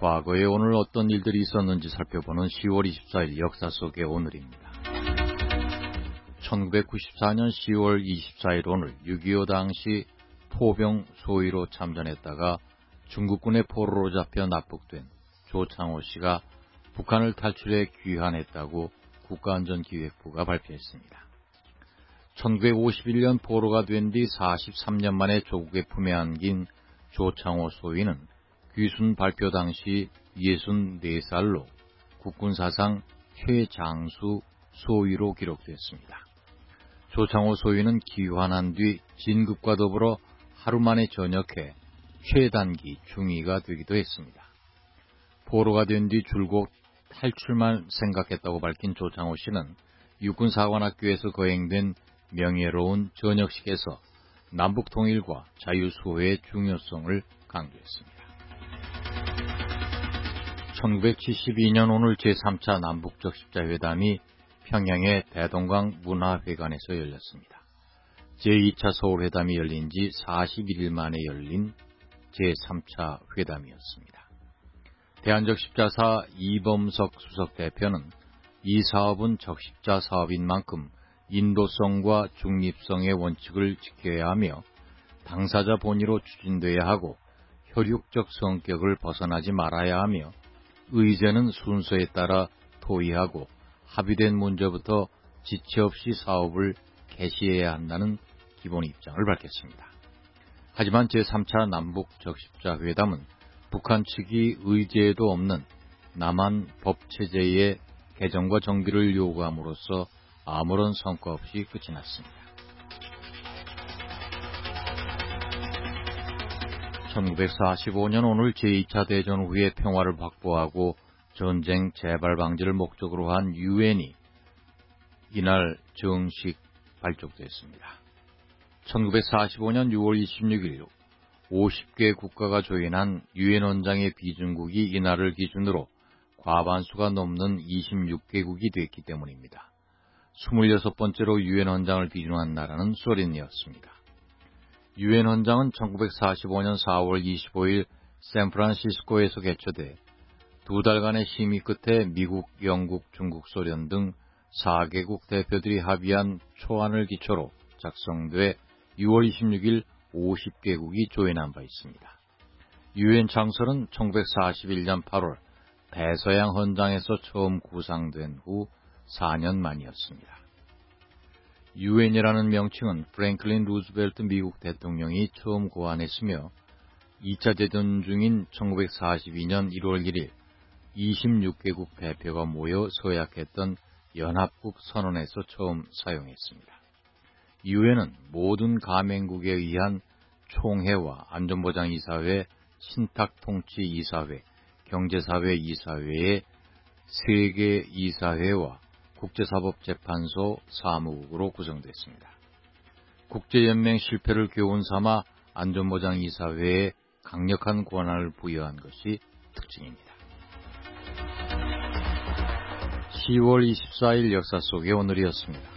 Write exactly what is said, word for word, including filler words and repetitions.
과거에 오늘 어떤 일들이 있었는지 살펴보는 시월 이십사일 역사 속의 오늘입니다. 천구백구십사년 시월 이십사일 오늘 육이오 당시 포병 소위로 참전했다가 중국군의 포로로 잡혀 납북된 조창호 씨가 북한을 탈출해 귀환했다고 국가안전기획부가 발표했습니다. 천구백오십일년 포로가 된 뒤 사십삼년 만에 조국의 품에 안긴 조창호 소위는 귀순 발표 당시 예순네 살로 국군사상 최장수 소위로 기록됐습니다. 조창호 소위는 귀환한 뒤 진급과 더불어 하루 만에 전역해 최단기 중위가 되기도 했습니다. 포로가 된 뒤 줄곧 탈출만 생각했다고 밝힌 조창호 씨는 육군사관학교에서 거행된 명예로운 전역식에서 남북통일과 자유수호의 중요성을 강조했습니다. 천구백칠십이년 오늘 제삼차 남북적 십자회담이 평양의 대동강 문화회관에서 열렸습니다. 제이차 서울회담이 열린 지 사십일일 만에 열린 제삼차 회담이었습니다. 대한적 십자사 이범석 수석 대표는 이 사업은 적십자 사업인 만큼 인도성과 중립성의 원칙을 지켜야 하며 당사자 본의로 추진돼야 하고 혈육적 성격을 벗어나지 말아야 하며 의제는 순서에 따라 토의하고 합의된 문제부터 지체 없이 사업을 개시해야 한다는 기본 입장을 밝혔습니다. 하지만 제삼차 남북 적십자 회담은 북한 측이 의제에도 없는 남한 법체제의 개정과 정비를 요구함으로써 아무런 성과 없이 끝이 났습니다. 천구백사십오년 오늘 제이차 대전 후에 평화를 확보하고 전쟁 재발 방지를 목적으로 한 유엔이 이날 정식 발족됐습니다. 천구백사십오년 유월 이십육일 오십개 국가가 조인한 유엔 원장의 비준국이 이날을 기준으로 과반수가 넘는 이십육개국이 됐기 때문입니다. 스물여섯 번째로 유엔 원장을 비준한 나라는 소련이었습니다. 유엔 원장은 천구백사십오년 사월 이십오일 샌프란시스코에서 개최돼 두 달간의 심의 끝에 미국, 영국, 중국, 소련 등 사개국 대표들이 합의한 초안을 기초로 작성돼 유월 이십육일 오십개국이 조인한 바 있습니다. 유엔 창설은 천구백사십일년 팔월 대서양 헌장에서 처음 구상된 후 사년 만이었습니다. 유엔이라는 명칭은 프랭클린 루즈벨트 미국 대통령이 처음 고안했으며 이차 대전 중인 천구백사십이년 일월 일일 이십육개국 대표가 모여 서약했던 연합국 선언에서 처음 사용했습니다. 유엔은 모든 가맹국에 의한 총회와 안전보장이사회, 신탁통치이사회, 경제사회이사회의 세계이사회와 국제사법재판소 사무국으로 구성됐습니다. 국제연맹 실패를 교훈 삼아 안전보장이사회에 강력한 권한을 부여한 것이 특징입니다. 시월 이십사일 역사 속의 오늘이었습니다.